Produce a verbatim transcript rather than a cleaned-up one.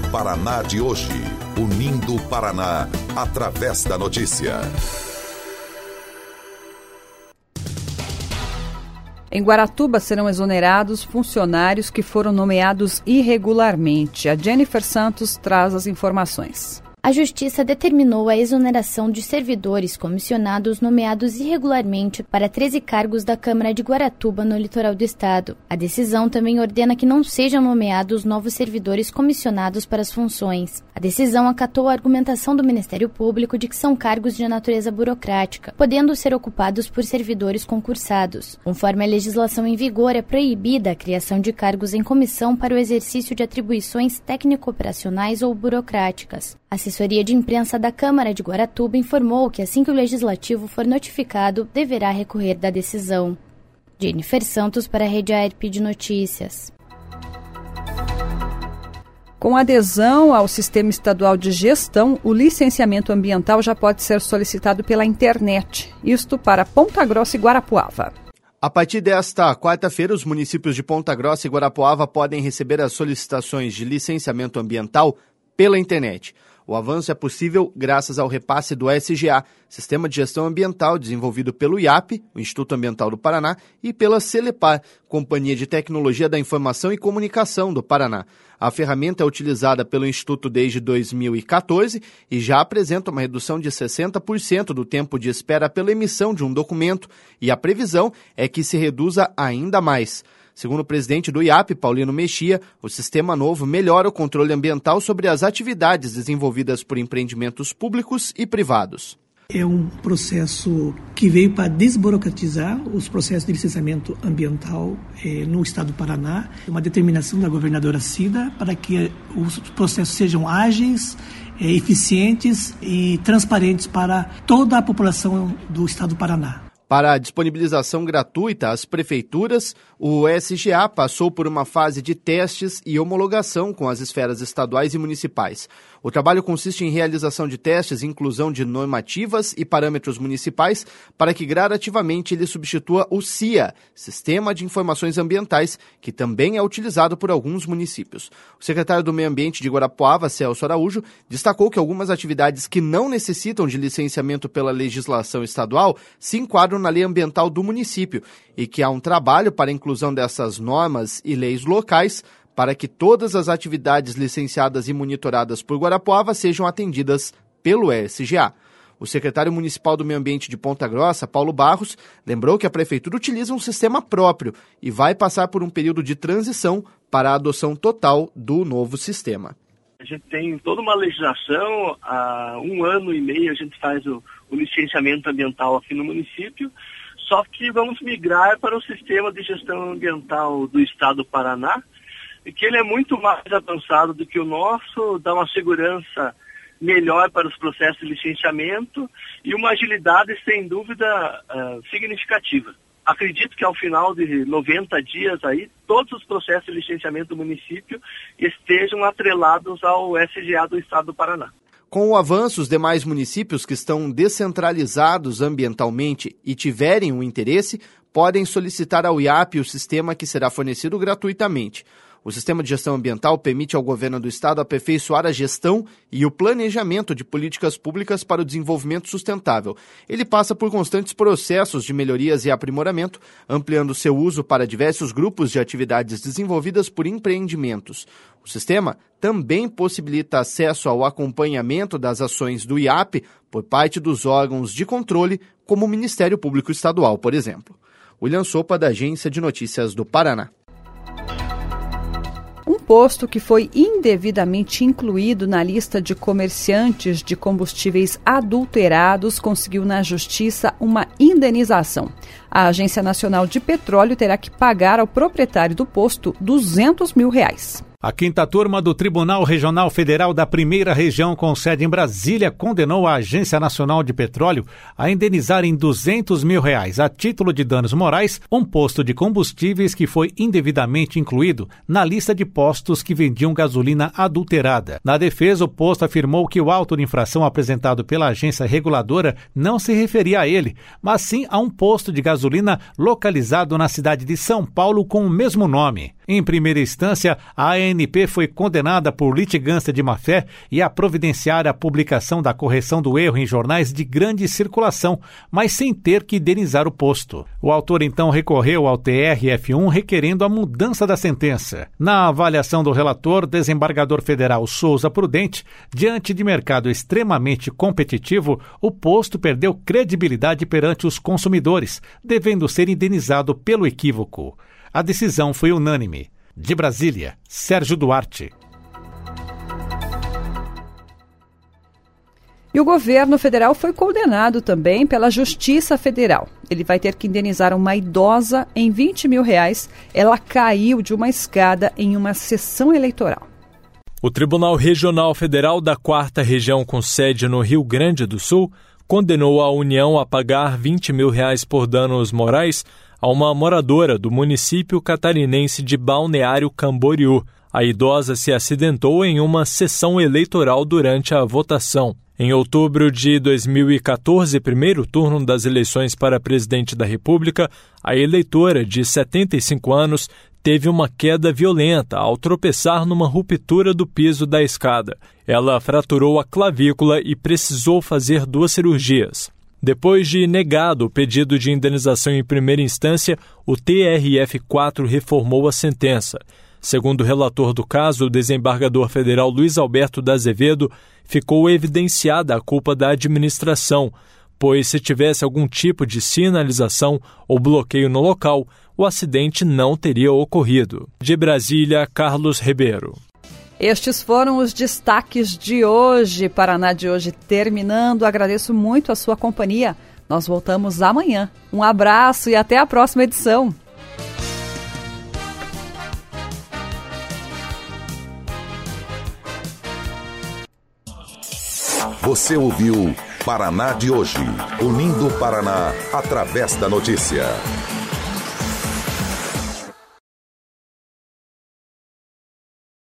Paraná de hoje. Unindo o Paraná, através da notícia. Em Guaratuba serão exonerados funcionários que foram nomeados irregularmente. A Jennifer Santos traz as informações. A Justiça determinou a exoneração de servidores comissionados nomeados irregularmente para treze cargos da Câmara de Guaratuba, no litoral do estado. A decisão também ordena que não sejam nomeados novos servidores comissionados para as funções. A decisão acatou a argumentação do Ministério Público de que são cargos de natureza burocrática, podendo ser ocupados por servidores concursados. Conforme a legislação em vigor, é proibida a criação de cargos em comissão para o exercício de atribuições técnico-operacionais ou burocráticas. A assessoria de imprensa da Câmara de Guaratuba informou que assim que o Legislativo for notificado, deverá recorrer da decisão. Jennifer Santos para a Rede A R P de Notícias. Com adesão ao Sistema Estadual de Gestão, o licenciamento ambiental já pode ser solicitado pela internet, isto para Ponta Grossa e Guarapuava. A partir desta quarta-feira, os municípios de Ponta Grossa e Guarapuava podem receber as solicitações de licenciamento ambiental pela internet. O avanço é possível graças ao repasse do S G A, Sistema de Gestão Ambiental, desenvolvido pelo I A P, o Instituto Ambiental do Paraná, e pela Celepar, Companhia de Tecnologia da Informação e Comunicação do Paraná. A ferramenta é utilizada pelo Instituto desde dois mil e quatorze e já apresenta uma redução de sessenta por cento do tempo de espera pela emissão de um documento, e a previsão é que se reduza ainda mais. Segundo o presidente do I A P, Paulino Mexia, o sistema novo melhora o controle ambiental sobre as atividades desenvolvidas por empreendimentos públicos e privados. É um processo que veio para desburocratizar os processos de licenciamento ambiental eh, no estado do Paraná. Uma determinação da governadora Cida para que os processos sejam ágeis, eh, eficientes e transparentes para toda a população do estado do Paraná. Para a disponibilização gratuita às prefeituras, o S G A passou por uma fase de testes e homologação com as esferas estaduais e municipais. O trabalho consiste em realização de testes e inclusão de normativas e parâmetros municipais para que gradativamente ele substitua o S I A, Sistema de Informações Ambientais, que também é utilizado por alguns municípios. O secretário do Meio Ambiente de Guarapuava, Celso Araújo, destacou que algumas atividades que não necessitam de licenciamento pela legislação estadual se enquadram na lei ambiental do município e que há um trabalho para a inclusão dessas normas e leis locais para que todas as atividades licenciadas e monitoradas por Guarapuava sejam atendidas pelo S G A. O secretário municipal do Meio Ambiente de Ponta Grossa, Paulo Barros, lembrou que a prefeitura utiliza um sistema próprio e vai passar por um período de transição para a adoção total do novo sistema. A gente tem toda uma legislação, há um ano e meio a gente faz o, o licenciamento ambiental aqui no município, só que vamos migrar para o sistema de gestão ambiental do estado do Paraná, e que ele é muito mais avançado do que o nosso, dá uma segurança melhor para os processos de licenciamento e uma agilidade, sem dúvida, uh, significativa. Acredito que ao final de noventa dias aí, todos os processos de licenciamento do município estejam atrelados ao S G A do estado do Paraná. Com o avanço, os demais municípios que estão descentralizados ambientalmente e tiverem o interesse, podem solicitar ao I A P o sistema que será fornecido gratuitamente. O Sistema de Gestão Ambiental permite ao governo do estado aperfeiçoar a gestão e o planejamento de políticas públicas para o desenvolvimento sustentável. Ele passa por constantes processos de melhorias e aprimoramento, ampliando seu uso para diversos grupos de atividades desenvolvidas por empreendimentos. O sistema também possibilita acesso ao acompanhamento das ações do I A P por parte dos órgãos de controle, como o Ministério Público Estadual, por exemplo. William Sopa, da Agência de Notícias do Paraná. Um posto que foi indevidamente incluído na lista de comerciantes de combustíveis adulterados conseguiu na Justiça uma indenização. A Agência Nacional de Petróleo terá que pagar ao proprietário do posto duzentos mil reais. A quinta turma do Tribunal Regional Federal da Primeira Região, com sede em Brasília, condenou a Agência Nacional de Petróleo a indenizar em duzentos mil reais, a título de danos morais, um posto de combustíveis que foi indevidamente incluído na lista de postos que vendiam gasolina adulterada. Na defesa, o posto afirmou que o auto de infração apresentado pela agência reguladora não se referia a ele, mas sim a um posto de gasolina localizado na cidade de São Paulo com o mesmo nome. Em primeira instância, a A N N P foi condenada por litigância de má-fé e a providenciar a publicação da correção do erro em jornais de grande circulação, mas sem ter que indenizar o posto. O autor então recorreu ao T R F um requerendo a mudança da sentença. Na avaliação do relator, desembargador federal Souza Prudente, diante de mercado extremamente competitivo, o posto perdeu credibilidade perante os consumidores, devendo ser indenizado pelo equívoco. A decisão foi unânime. De Brasília, Sérgio Duarte. E o governo federal foi condenado também pela Justiça Federal. Ele vai ter que indenizar uma idosa em vinte mil reais. Ela caiu de uma escada em uma sessão eleitoral. O Tribunal Regional Federal da quarta Região, com sede no Rio Grande do Sul, condenou a União a pagar vinte mil reais por danos morais a uma moradora do município catarinense de Balneário Camboriú. A idosa se acidentou em uma sessão eleitoral durante a votação. Em outubro de dois mil e quatorze, primeiro turno das eleições para presidente da República, a eleitora de setenta e cinco anos teve uma queda violenta ao tropeçar numa ruptura do piso da escada. Ela fraturou a clavícula e precisou fazer duas cirurgias. Depois de negado o pedido de indenização em primeira instância, o T R F quatro reformou a sentença. Segundo o relator do caso, o desembargador federal Luiz Alberto da Azevedo, ficou evidenciada a culpa da administração, pois se tivesse algum tipo de sinalização ou bloqueio no local, o acidente não teria ocorrido. De Brasília, Carlos Ribeiro. Estes foram os destaques de hoje. Paraná de hoje terminando. Agradeço muito a sua companhia. Nós voltamos amanhã. Um abraço e até a próxima edição. Você ouviu Paraná de hoje, unindo o Paraná através da notícia.